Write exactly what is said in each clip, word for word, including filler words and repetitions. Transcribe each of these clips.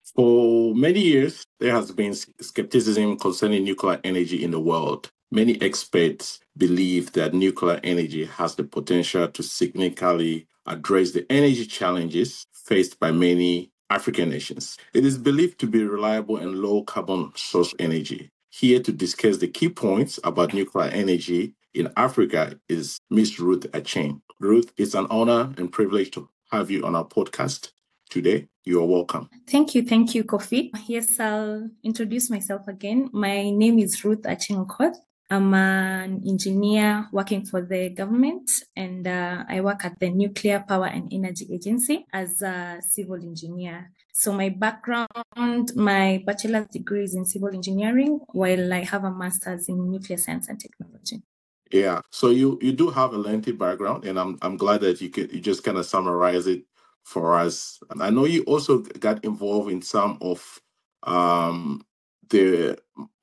For many years, there has been skepticism concerning nuclear energy in the world. Many experts believe that nuclear energy has the potential to significantly address the energy challenges faced by many African nations. It is believed to be reliable and low carbon source energy. Here to discuss the key points about nuclear energy in Africa is Miss Ruth Aceng. Ruth, it's an honor and privilege to have you on our podcast today. You are welcome. Thank you. Thank you, Kofi. Yes, I'll introduce myself again. My name is Ruth Aceng Okoth. I'm an engineer working for the government, and uh, I work at the Nuclear Power and Energy Agency as a civil engineer. So my background, my bachelor's degree is in civil engineering, while I have a master's in nuclear science and technology. Yeah, so you you do have a lengthy background, and I'm I'm glad that you could you just kind of summarize it for us. And I know you also got involved in some of um, the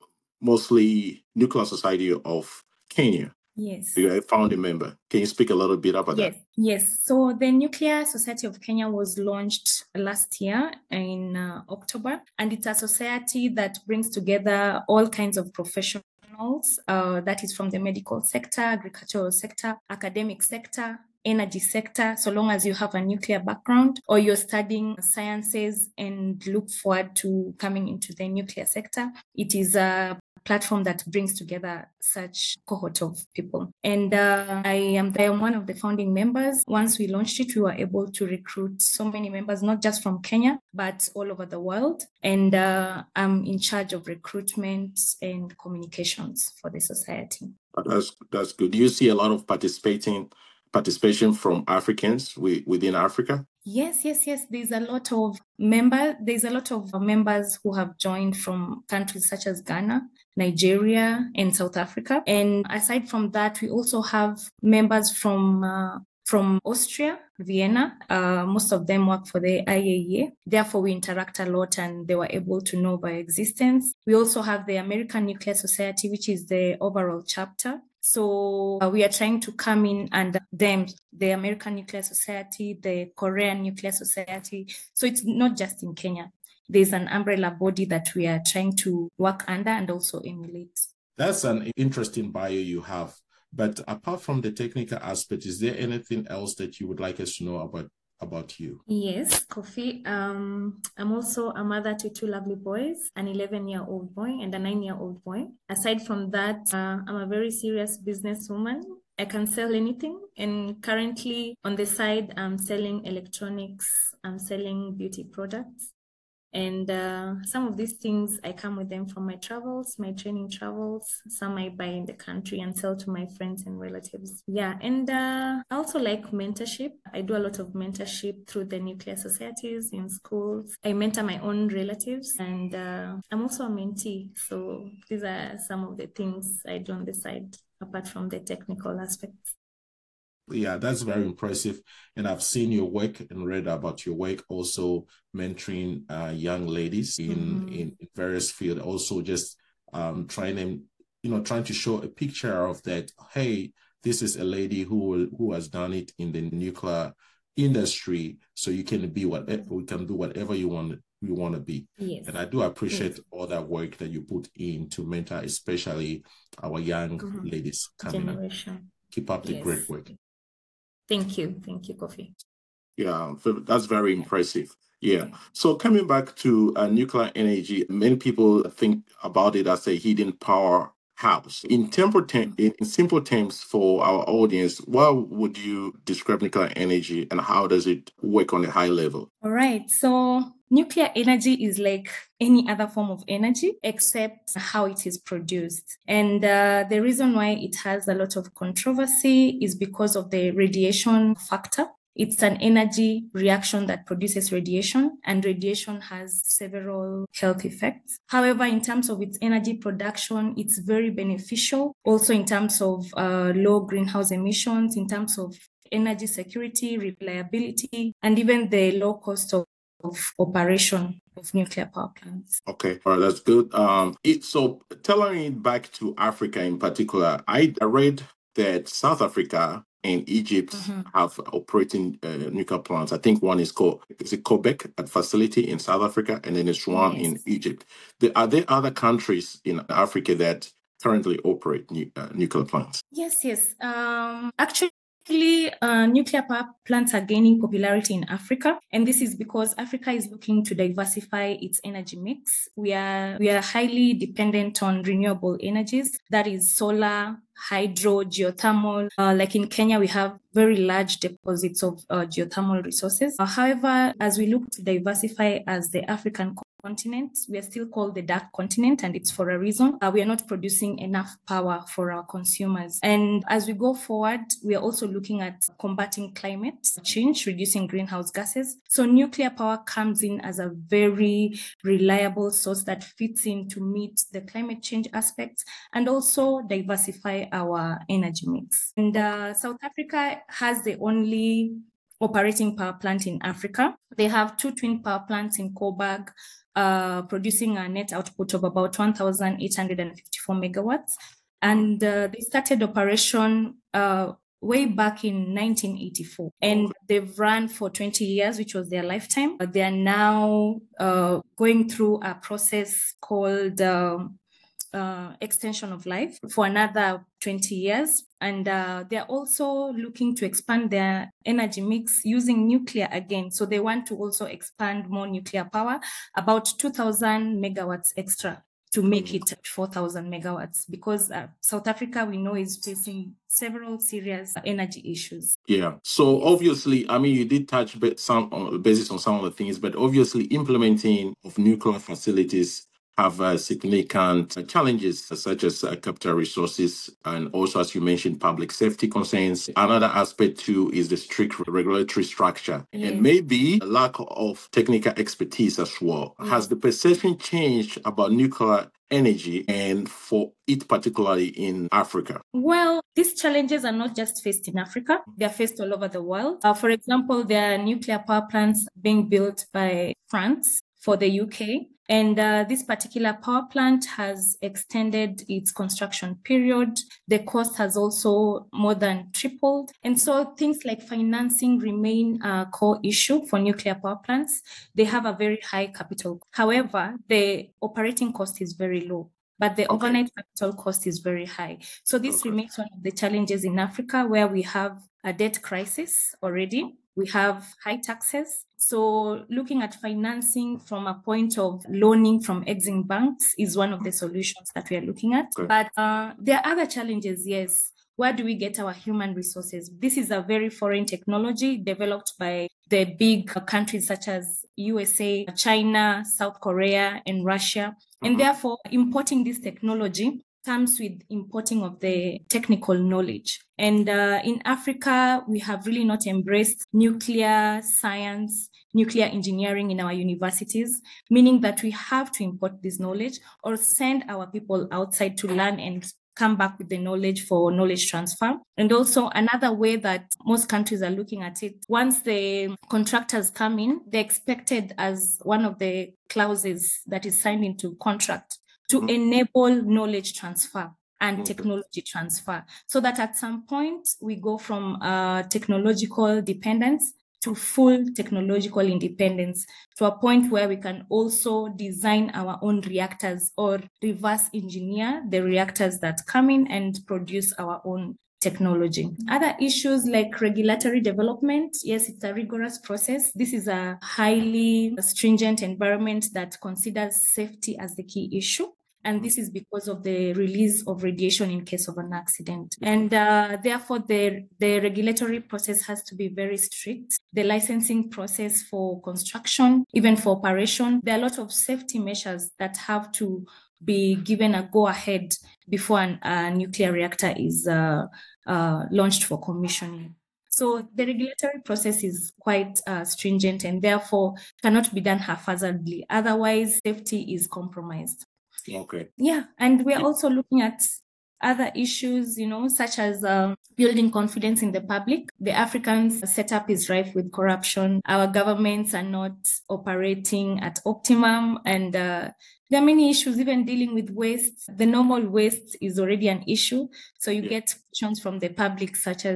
mostly Nuclear Society of Kenya. Yes. You're a founding member. Can you speak a little bit about yes. that? Yes. So the Nuclear Society of Kenya was launched last year in uh, October, and it's a society that brings together all kinds of professionals. Uh, that is from the medical sector, agricultural sector, academic sector, energy sector, so long as you have a nuclear background or you're studying sciences and look forward to coming into the nuclear sector. It is a platform that brings together such cohort of people. And uh, I am I am one of the founding members. Once we launched it, we were able to recruit so many members, not just from Kenya, but all over the world. And uh, I'm in charge of recruitment and communications for the society. That's that's good. Do you see a lot of participating participation from Africans within Africa? Yes, yes, yes. There's a lot of members. There's a lot of members who have joined from countries such as Ghana, Nigeria, and South Africa. And aside from that, we also have members from uh, from Austria, Vienna. Uh, most of them work for the I A E A. Therefore, we interact a lot, and they were able to know by existence. We also have the American Nuclear Society, which is the overall chapter. So uh, we are trying to come in under them, the American Nuclear Society, the Korean Nuclear Society. So it's not just in Kenya. There's an umbrella body that we are trying to work under and also emulate. That's an interesting bio you have. But apart from the technical aspect, is there anything else that you would like us to know about about you? Yes, Kofi. Um, I'm also a mother to two lovely boys, an eleven-year-old boy and a nine-year-old boy. Aside from that, uh, I'm a very serious businesswoman. I can sell anything. And currently on the side, I'm selling electronics. I'm selling beauty products. And uh, some of these things, I come with them from my travels, my training travels. Some I buy in the country and sell to my friends and relatives. Yeah, and uh, I also like mentorship. I do a lot of mentorship through the nuclear societies in schools. I mentor my own relatives, and uh, I'm also a mentee. So these are some of the things I do on the side, apart from the technical aspects. Yeah, that's very impressive. And I've seen your work and read about your work, also mentoring uh, young ladies in, mm-hmm. in various fields, also just um, trying them, you know, trying to show a picture of that. Hey, this is a lady who who has done it in the nuclear industry. So you can be whatever, we can do whatever you want you want to be. Yes. And I do appreciate yes. all that work that you put in to mentor, especially our young mm-hmm. ladies coming Generation. up. Keep up the yes. great work. Thank you. Thank you, Kofi. Yeah, that's very impressive. Yeah. So coming back to uh, nuclear energy, many people think about it as a hidden powerhouse. In, temper tem- in simple terms for our audience, what would you describe nuclear energy and how does it work on a high level? All right. So nuclear energy is like any other form of energy except how it is produced. And uh, the reason why it has a lot of controversy is because of the radiation factor. It's an energy reaction that produces radiation, and radiation has several health effects. However, in terms of its energy production, it's very beneficial. Also in terms of uh, low greenhouse emissions, in terms of energy security, reliability, and even the low cost of of operation of nuclear power plants. Okay, all right, that's good. Um, it, so tailoring it back to Africa in particular, I, I read that South Africa and Egypt Mhm. have operating uh, nuclear plants. I think one is called is it Quebec at facility in South Africa, and then there's one Yes. in Egypt. There, are there other countries in Africa that currently operate nu- uh, nuclear plants? Yes, yes. Um, actually, uh, nuclear power plants are gaining popularity in Africa, and this is because Africa is looking to diversify its energy mix. We are we are highly dependent on renewable energies, that is solar, hydro, geothermal. Uh, like in Kenya, we have very large deposits of uh, geothermal resources. Uh, however, as we look to diversify as the African continent, we are still called the dark continent, and it's for a reason. Uh, we are not producing enough power for our consumers. And as we go forward, we are also looking at combating climate change, reducing greenhouse gases. So nuclear power comes in as a very reliable source that fits in to meet the climate change aspects and also diversify our energy mix. And uh, South Africa has the only operating power plant in Africa. They have two twin power plants in Coburg, uh, producing a net output of about one thousand eight hundred fifty-four megawatts. And uh, they started operation uh, way back in nineteen eighty-four. And they've run for twenty years, which was their lifetime. But they are now uh, going through a process called um, uh, extension of life for another twenty years. And uh, they're also looking to expand their energy mix using nuclear again. So they want to also expand more nuclear power, about two thousand megawatts extra to make it four thousand megawatts, because uh, South Africa, we know, is facing several serious energy issues. Yeah. So obviously, I mean, you did touch bit some on basis on some of the things, but obviously implementing of nuclear facilities have uh, significant challenges such as uh, capital resources and also, as you mentioned, public safety concerns. Another aspect too is the strict regulatory structure Yes. and maybe a lack of technical expertise as well. Yes. Has the perception changed about nuclear energy and for it particularly in Africa? Well, these challenges are not just faced in Africa, they are faced all over the world. Uh, for example, there are nuclear power plants being built by France for the U K. And uh, this particular power plant has extended its construction period. The cost has also more than tripled. And so things like financing remain a core issue for nuclear power plants. They have a very high capital. However, the operating cost is very low, but the Okay. overnight capital cost is very high. So this Okay. remains one of the challenges in Africa, where we have a debt crisis already. We have high taxes. So looking at financing from a point of loaning from Exim banks is one of the solutions that we are looking at. Okay. But uh, there are other challenges, yes. Where do we get our human resources? This is a very foreign technology developed by the big countries such as U S A, China, South Korea, and Russia. Mm-hmm. And therefore, importing this technology comes with importing of the technical knowledge. And uh, in Africa, we have really not embraced nuclear science, nuclear engineering in our universities, meaning that we have to import this knowledge or send our people outside to learn and come back with the knowledge for knowledge transfer. And also another way that most countries are looking at it, once the contractors come in, they're expected as one of the clauses that is signed into contract to mm-hmm. enable knowledge transfer and okay. technology transfer, so that at some point we go from uh, technological dependence to full technological independence, to a point where we can also design our own reactors or reverse engineer the reactors that come in and produce our own technology. Other issues like regulatory development, yes, it's a rigorous process. This is a highly stringent environment that considers safety as the key issue. And this is because of the release of radiation in case of an accident. And uh, therefore, the, the regulatory process has to be very strict. The licensing process for construction, even for operation, there are a lot of safety measures that have to be given a go-ahead before an, a nuclear reactor is uh, uh, launched for commissioning. So the regulatory process is quite uh, stringent and therefore cannot be done haphazardly. Otherwise, safety is compromised. Okay. Yeah, and we're also looking at other issues, you know, such as uh, building confidence in the public. The African setup is rife with corruption. Our governments are not operating at optimum, and uh, there are many issues, even dealing with waste. The normal waste is already an issue. So you yeah. get questions from the public, such as,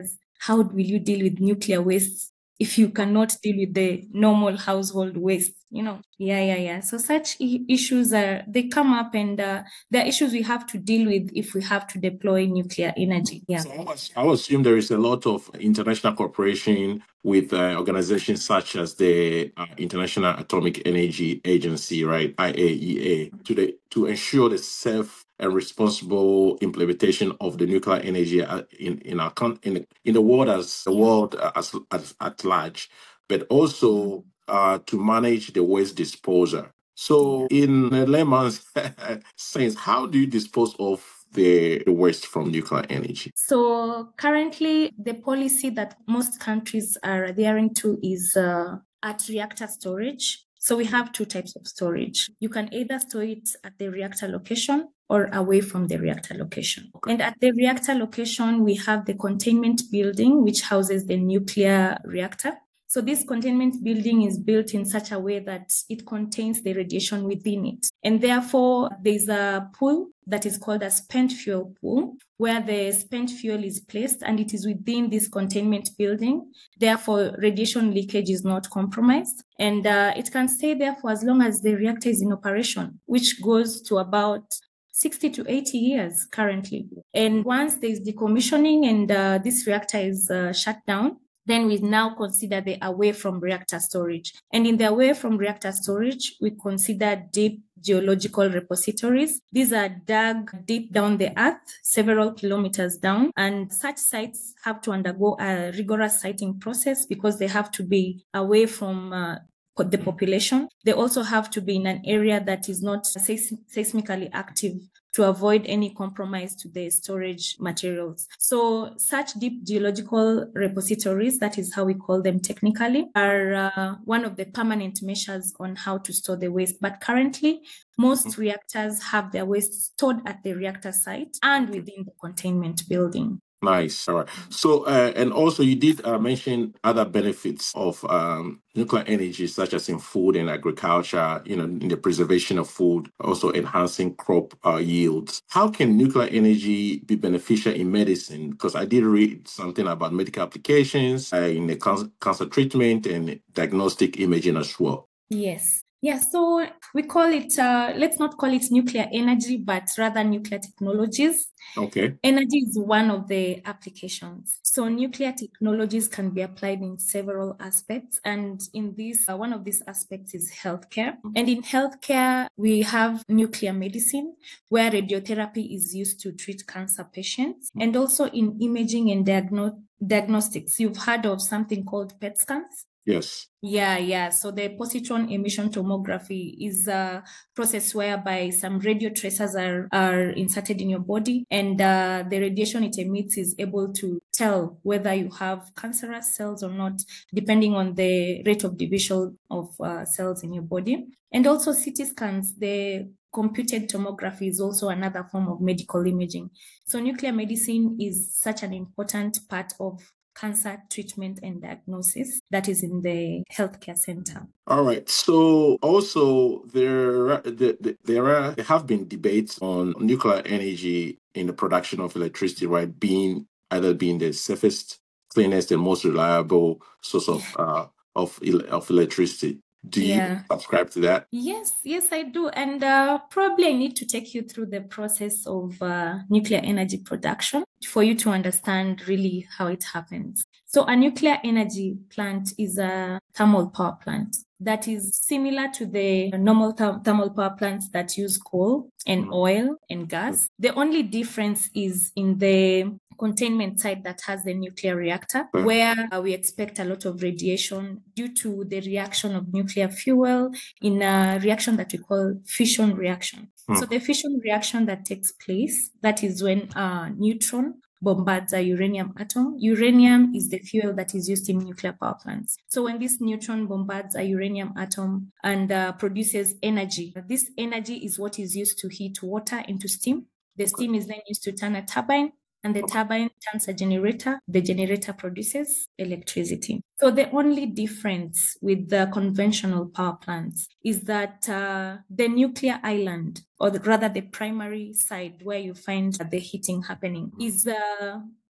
how will you deal with nuclear waste if you cannot deal with the normal household waste, you know? Yeah, yeah, yeah. So such I- issues are, they come up, and uh, there are issues we have to deal with if we have to deploy nuclear energy. Yeah. So I was- I would assume there is a lot of international cooperation with uh, organizations such as the uh, International Atomic Energy Agency, right, I A E A, to the to ensure the safe and responsible implementation of the nuclear energy uh, in in our con- in, in the world as the world uh, as, as at large, but also uh, to manage the waste disposal. So, in a layman's sense, how do you dispose of the waste from nuclear energy? So currently, the policy that most countries are adhering to is uh, at reactor storage. So we have two types of storage. You can either store it at the reactor location or away from the reactor location. Okay. And at the reactor location, we have the containment building, which houses the nuclear reactor. So this containment building is built in such a way that it contains the radiation within it. And therefore, there's a pool that is called a spent fuel pool, where the spent fuel is placed and it is within this containment building. Therefore, radiation leakage is not compromised. And uh, it can stay there for as long as the reactor is in operation, which goes to about sixty to eighty years currently. And once there's decommissioning and uh, this reactor is uh, shut down, then we now consider the away from reactor storage. And in the away from reactor storage, we consider deep geological repositories. These are dug deep down the earth, several kilometers down, and such sites have to undergo a rigorous siting process because they have to be away from uh, the population. They also have to be in an area that is not seis- seismically active to avoid any compromise to the storage materials. So such deep geological repositories, that is how we call them technically, are uh, one of the permanent measures on how to store the waste. But currently, most reactors have their waste stored at the reactor site and within the containment building. Nice. All right. So, uh, and also you did uh, mention other benefits of um, nuclear energy, such as in food and agriculture, you know, in the preservation of food, also enhancing crop uh, yields. How can nuclear energy be beneficial in medicine? Because I did read something about medical applications uh, in the cancer, cancer treatment and diagnostic imaging as well. Yes. Yeah, so we call it, uh, let's not call it nuclear energy, but rather nuclear technologies. Okay. Energy is one of the applications. So nuclear technologies can be applied in several aspects. And in this, uh, one of these aspects is healthcare. And in healthcare, we have nuclear medicine, where radiotherapy is used to treat cancer patients. And also in imaging and diagno- diagnostics, you've heard of something called P E T scans. Yes. Yeah, yeah. So the positron emission tomography is a process whereby some radio tracers are, are inserted in your body, and uh, the radiation it emits is able to tell whether you have cancerous cells or not, depending on the rate of division of uh, cells in your body. And also C T scans, the computed tomography is also another form of medical imaging. So nuclear medicine is such an important part of cancer treatment and diagnosis that is in the healthcare center. All right. So also there, there, there are there have been debates on nuclear energy in the production of electricity, right? Being either being the safest, cleanest, and most reliable source of uh, of of electricity. Do Yeah. you subscribe to that? Yes, yes, I do. And uh, probably I need to take you through the process of uh, nuclear energy production for you to understand really how it happens. So a nuclear energy plant is a thermal power plant that is similar to the normal th- thermal power plants that use coal and Mhm. oil and gas. The only difference is in the containment site that has the nuclear reactor, Mhm. where uh, we expect a lot of radiation due to the reaction of nuclear fuel in a reaction that we call fission reaction. Hmm. So the fission reaction that takes place, that is when a neutron bombards a uranium atom. Uranium is the fuel that is used in nuclear power plants. So when this neutron bombards a uranium atom and uh, produces energy, this energy is what is used to heat water into steam. The steam is then used to turn a turbine, and the turbine turns a generator. The generator produces electricity. So the only difference with the conventional power plants is that uh, the nuclear island, or the, rather the primary side where you find the heating happening, is uh,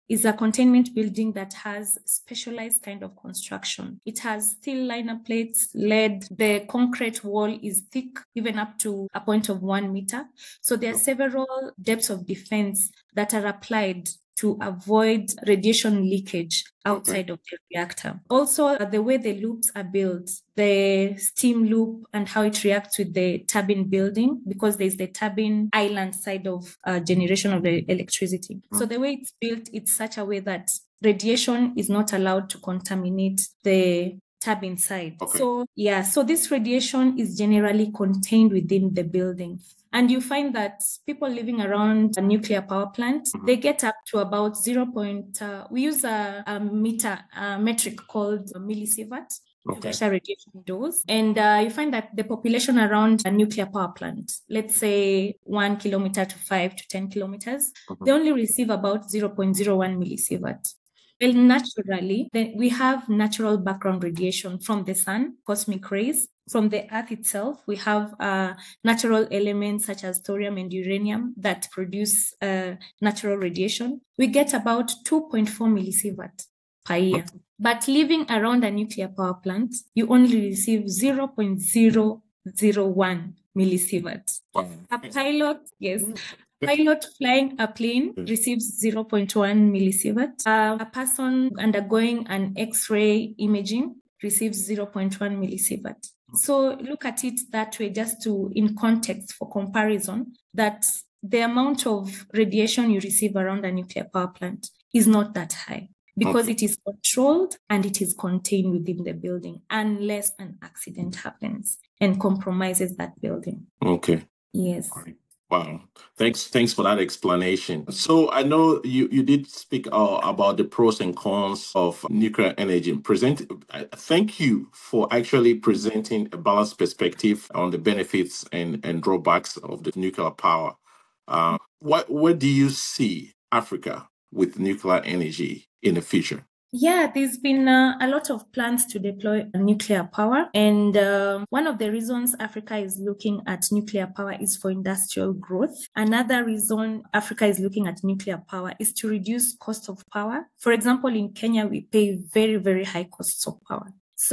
is a containment building that has specialized kind of construction. It has steel liner plates, lead. The concrete wall is thick, even up to a point of one meter. So there are several depths of defense that are applied to avoid radiation leakage outside of the reactor. Also, uh, the way the loops are built, the steam loop and how it reacts with the turbine building, because there's the turbine island side of uh, generation of the electricity. Mm-hmm. So the way it's built, it's such a way that radiation is not allowed to contaminate the turbine side. Okay. So yeah, so this radiation is generally contained within the building. And you find that people living around a nuclear power plant, mm-hmm. they get up to about zero. Uh, we use a, a meter, a metric called millisievert. Okay. Radiation dose. And uh, you find that the population around a nuclear power plant, let's say one kilometer to five to ten kilometers, mm-hmm. they only receive about zero point zero one millisievert. Well, naturally, then we have natural background radiation from the sun, cosmic rays. From the earth itself, we have uh, natural elements such as thorium and uranium that produce uh, natural radiation. We get about two point four millisievert per year. But living around a nuclear power plant, you only receive zero point zero zero one millisievert. Wow. A pilot, yes. Pilot flying a plane receives zero point one millisievert. Uh, a person undergoing an X-ray imaging receives zero point one millisievert. So look at it that way, just to, in context for comparison, that the amount of radiation you receive around a nuclear power plant is not that high, because okay. it is controlled and it is contained within the building, unless an accident happens and compromises that building. Okay. Yes. Wow. Thanks. Thanks for that explanation. So I know you, you did speak uh, about the pros and cons of nuclear energy. Present. Uh, thank you for actually presenting a balanced perspective on the benefits and, and drawbacks of the nuclear power. Uh, what where do you see Africa with nuclear energy in the future? Yeah, there's been uh, a lot of plans to deploy nuclear power. And uh, one of the reasons Africa is looking at nuclear power is for industrial growth. Another reason Africa is looking at nuclear power is to reduce cost of power. For example, in Kenya, we pay very, very high costs of power.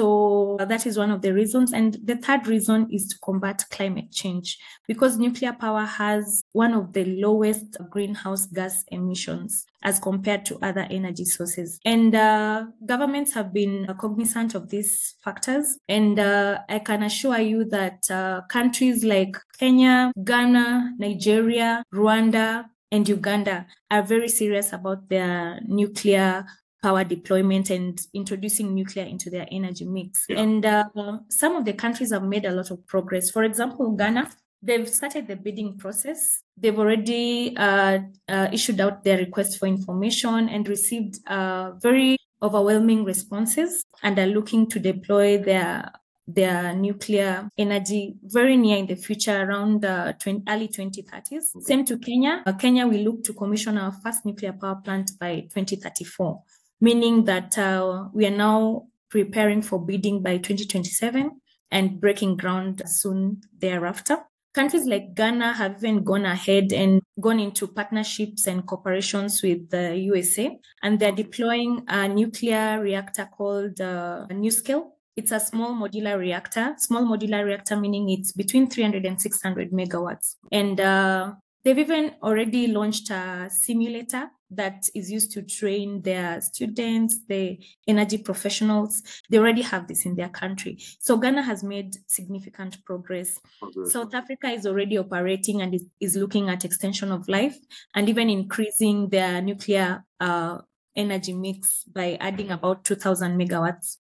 So that is one of the reasons. And the third reason is to combat climate change, because nuclear power has one of the lowest greenhouse gas emissions as compared to other energy sources. And uh, governments have been cognizant of these factors. And uh, I can assure you that uh, countries like Kenya, Ghana, Nigeria, Rwanda, and Uganda are very serious about their nuclear power deployment and introducing nuclear into their energy mix. Yeah. And uh, some of the countries have made a lot of progress. For example, Ghana, they've started the bidding process. They've already uh, uh, issued out their request for information and received uh, very overwhelming responses, and are looking to deploy their their nuclear energy very near in the future, around uh, twenty, early twenty thirties. Okay. Same to Kenya. Uh, Kenya will look to commission our first nuclear power plant by twenty thirty-four. Meaning that uh, we are now preparing for bidding by twenty twenty-seven and breaking ground soon thereafter. Countries like Ghana have even gone ahead and gone into partnerships and cooperations with the U S A, and they're deploying a nuclear reactor called uh, NuScale. It's a small modular reactor. Small modular reactor meaning it's between three hundred and six hundred megawatts. And uh, they've even already launched a simulator that is used to train their students, the energy professionals. They already have this in their country. So Ghana has made significant progress. Okay. South Africa is already operating and is, is looking at extension of life and even increasing their nuclear uh, energy mix by adding about two thousand megawatts.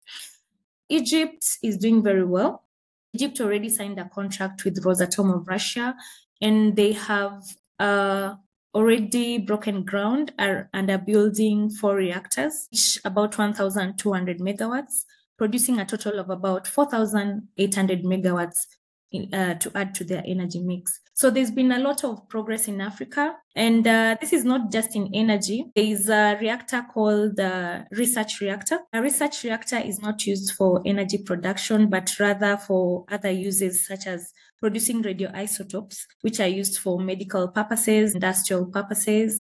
Egypt is doing very well. Egypt already signed a contract with Rosatom of Russia, and they have uh, already broken ground are, and are building four reactors, each about one thousand two hundred megawatts, producing a total of about four thousand eight hundred megawatts in, uh, to add to their energy mix. So there's been a lot of progress in Africa. And uh, this is not just in energy. There is a reactor called the research reactor. A research reactor is not used for energy production, but rather for other uses such as producing radioisotopes, which are used for medical purposes, industrial purposes,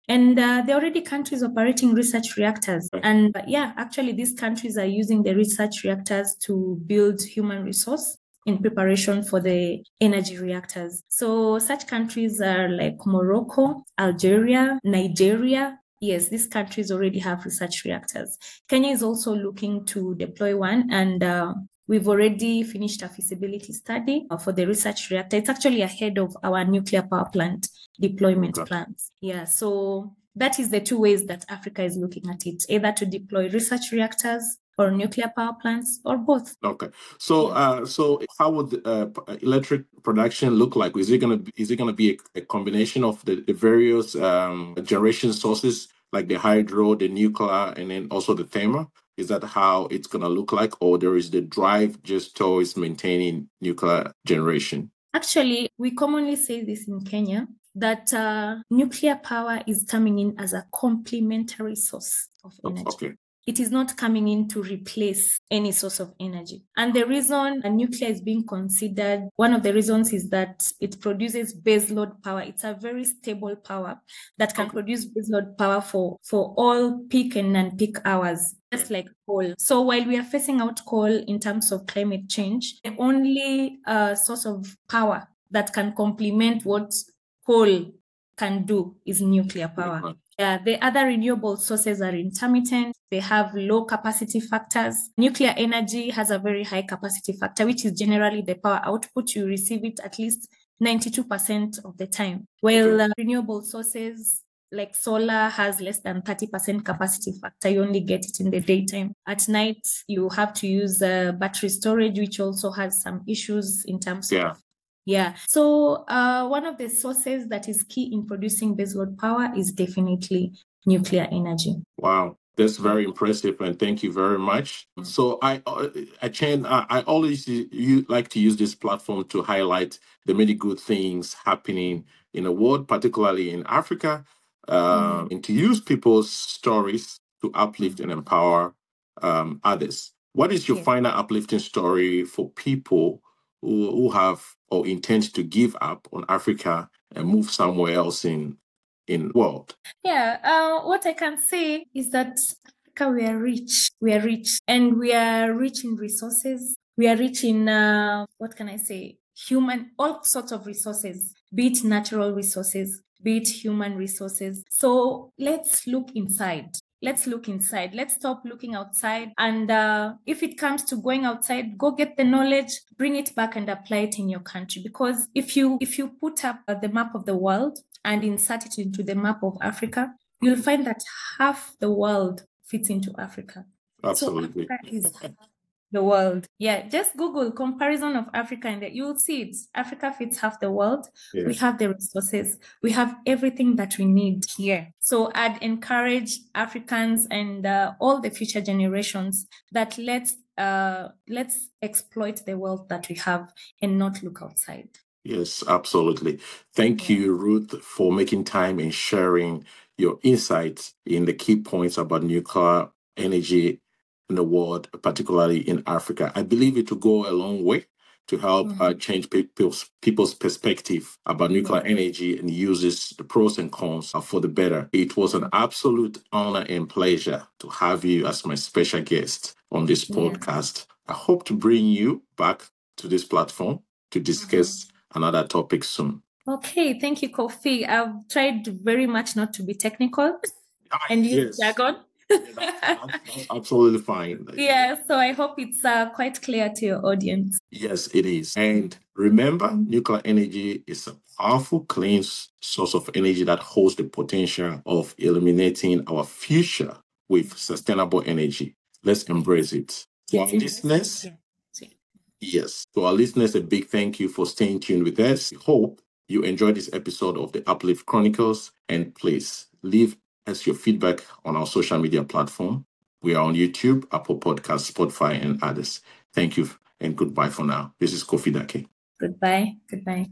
And uh, there are already countries operating research reactors. Okay. And uh, yeah, actually, these countries are using the research reactors to build human resource in preparation for the energy reactors. So such countries are like Morocco, Algeria, Nigeria. Yes, these countries already have research reactors. Kenya is also looking to deploy one, and uh, we've already finished a feasibility study for the research reactor. It's actually ahead of our nuclear power plant deployment Okay. plans. Yeah, so that is the two ways that Africa is looking at it, either to deploy research reactors or nuclear power plants, or both. Okay. So, Yeah. uh, so how would uh, p- electric production look like? Is it gonna be, is it gonna be a, a combination of the, the various um, generation sources, like the hydro, the nuclear, and then also the thermal? Is that how it's gonna look like, or there is the drive just towards maintaining nuclear generation? Actually, we commonly say this in Kenya, that uh, nuclear power is coming in as a complementary source of energy. Okay. It is not coming in to replace any source of energy. And the reason a nuclear is being considered, one of the reasons is that it produces baseload power. It's a very stable power that can Okay. produce baseload power for, for all peak and non-peak hours, just like coal. So while we are phasing out coal in terms of climate change, the only uh, source of power that can complement what coal can do is nuclear power. Okay. Yeah, the other renewable sources are intermittent. They have low capacity factors. Nuclear energy has a very high capacity factor, which is generally the power output. You receive it at least ninety-two percent of the time. While Okay. uh, renewable sources like solar has less than thirty percent capacity factor. You only get it in the daytime. At night, you have to use uh, battery storage, which also has some issues in terms Yeah. of yeah. So uh, one of the sources that is key in producing baseload power is definitely nuclear energy. Wow, that's very impressive, and thank you very much. So I, uh, Achane, I, I always you like to use this platform to highlight the many good things happening in the world, particularly in Africa, um, Mhm. and to use people's stories to uplift and empower um, others. What is your Yes. final uplifting story for people who, who have or intend to give up on Africa and move somewhere else in in the world? Yeah, uh, what I can say is that Africa, we are rich. We are rich, and we are rich in resources. We are rich in uh, what can I say? Human, all sorts of resources, be it natural resources, be it human resources. So let's look inside. Let's look inside. Let's stop looking outside. And uh, if it comes to going outside, go get the knowledge, bring it back and apply it in your country. Because if you if you put up uh, the map of the world and insert it into the map of Africa, you'll find that half the world fits into Africa. Absolutely. So Africa is the world. Yeah, just Google comparison of Africa and you'll see it. Africa fits half the world. Yeah. We have the resources. We have everything that we need here. So I'd encourage Africans and uh, all the future generations that let's uh, let's exploit the wealth that we have and not look outside. Yes, absolutely. Thank Yeah. you, Ruth, for making time and sharing your insights in the key points about nuclear energy in the world, particularly in Africa. I believe it will go a long way to help uh, Mhm. change people's people's perspective about nuclear Yeah. energy and uses the pros and cons uh, for the better. It was an absolute honor and pleasure to have you as my special guest on this Yeah. podcast. I hope to bring you back to this platform to discuss another topic soon. Okay, thank you, Kofi. I've tried very much not to be technical and use Yes. jargon. Yeah, that's, that's, that's absolutely fine. Yeah, so I hope it's uh, quite clear to your audience. Yes, it is. And remember, nuclear energy is a powerful, clean s- source of energy that holds the potential of eliminating our future with sustainable energy. Let's embrace it. To our Let's embrace it. listeners, Yeah. Sweet. yes, to our listeners, a big thank you for staying tuned with us. We hope you enjoyed this episode of the Uplift Chronicles. And please leave us your feedback on our social media platform. We are on YouTube, Apple Podcasts, Spotify, and others. Thank you and goodbye for now. This is Kofi Dake. Goodbye. Goodbye.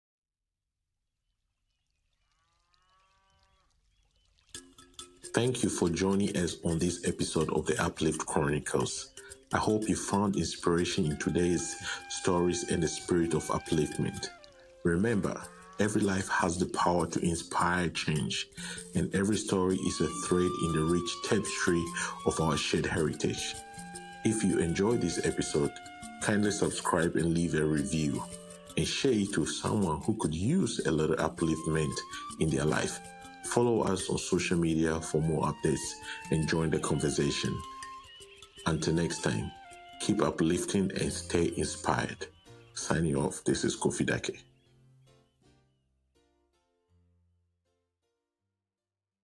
Thank you for joining us on this episode of the Uplift Chronicles. I hope you found inspiration in today's stories and the spirit of upliftment. Remember, Every life has the power to inspire change, and every story is a thread in the rich tapestry of our shared heritage. If you enjoyed this episode, kindly subscribe and leave a review, and share it with someone who could use a little upliftment in their life. Follow us on social media for more updates and join the conversation. Until next time, keep uplifting and stay inspired. Signing off, this is Kofi Dake.